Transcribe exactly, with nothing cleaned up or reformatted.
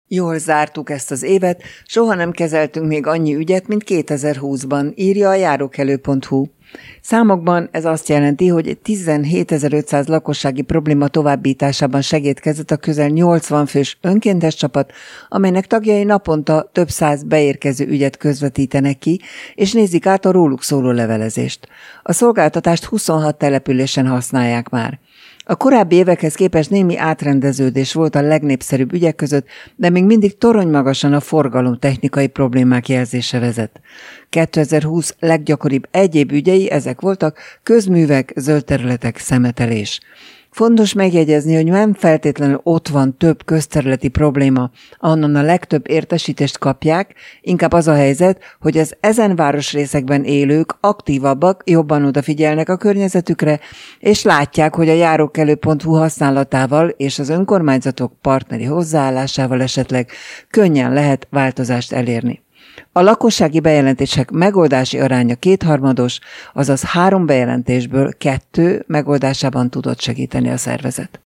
Jól zártuk ezt az évet, soha nem kezeltünk még annyi ügyet, mint kétezer-húszban, írja a járókelő pont hu. Számokban ez azt jelenti, hogy tizenhétezer-ötszáz lakossági probléma továbbításában segédkezett a közel nyolcvan fős önkéntes csapat, amelynek tagjai naponta több száz beérkező ügyet közvetítenek ki, és nézik át a róluk szóló levelezést. A szolgáltatást huszonhat településen használják már. A korábbi évekhez képest némi átrendeződés volt a legnépszerűbb ügyek között, de még mindig toronymagasan a forgalom technikai problémák jelzése vezet. kétezer-húsz leggyakoribb egyéb ügyei ezek voltak: közművek, zöld területek, szemetelés. Fontos megjegyezni, hogy nem feltétlenül ott van több közterületi probléma, ahonnan a legtöbb értesítést kapják, inkább az a helyzet, hogy az ezen városrészekben élők aktívabbak, jobban odafigyelnek a környezetükre, és látják, hogy a járókelő pont hu használatával és az önkormányzatok partneri hozzáállásával esetleg könnyen lehet változást elérni. A lakossági bejelentések megoldási aránya kétharmados, azaz három bejelentésből kettő megoldásában tudott segíteni a szervezet.